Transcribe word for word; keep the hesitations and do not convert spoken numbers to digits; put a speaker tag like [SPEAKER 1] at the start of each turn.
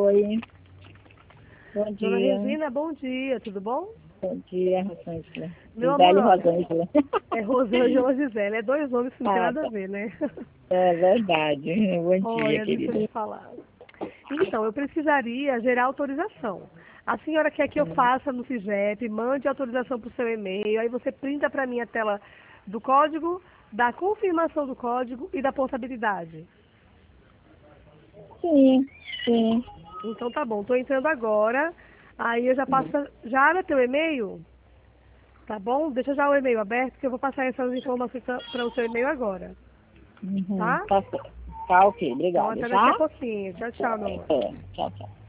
[SPEAKER 1] Oi. Bom
[SPEAKER 2] Dona
[SPEAKER 1] dia.
[SPEAKER 2] Regina, bom dia, tudo bom?
[SPEAKER 1] Bom dia, Rosângela.
[SPEAKER 2] Meu
[SPEAKER 1] Gisele
[SPEAKER 2] amor, olha,
[SPEAKER 1] Rosângela.
[SPEAKER 2] é Rosângela ou Gisele, é dois nomes que não tem
[SPEAKER 1] Ah,
[SPEAKER 2] nada a
[SPEAKER 1] tá.
[SPEAKER 2] ver, né?
[SPEAKER 1] É verdade. Bom dia,
[SPEAKER 2] Olha, deixa eu te
[SPEAKER 1] querida.
[SPEAKER 2] falar. Então, eu precisaria gerar autorização. A senhora quer que eu
[SPEAKER 1] Hum,
[SPEAKER 2] faça no CIGEP, mande autorização para o seu e-mail, aí você printa para mim a tela do código, da confirmação do código e da portabilidade.
[SPEAKER 1] Sim, sim.
[SPEAKER 2] Então tá bom, estou entrando agora, aí eu já passo,
[SPEAKER 1] Hum,
[SPEAKER 2] pra- já abre teu e-mail, tá bom? Deixa já o e-mail aberto que eu vou passar essas informações para o seu e-mail agora,
[SPEAKER 1] Uhum.
[SPEAKER 2] tá?
[SPEAKER 1] Tá, certo. Tá ok,
[SPEAKER 2] Então
[SPEAKER 1] obrigada,
[SPEAKER 2] até daqui a
[SPEAKER 1] tá?
[SPEAKER 2] pouquinho. Tchau, tchau, meu amor.
[SPEAKER 1] É, tchau, tchau.